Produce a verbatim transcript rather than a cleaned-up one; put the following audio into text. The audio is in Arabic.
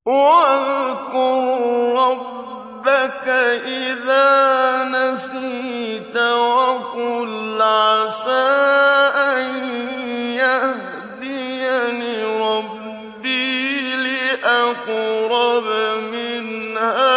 وَاذْكُر رَّبَّكَ إِذَا نَسِيتَ وَقُلْ عَسَىٰ أَن يَهْدِيَنِ رَبِّي لِأَقْرَبَ مِنْ هَٰذَا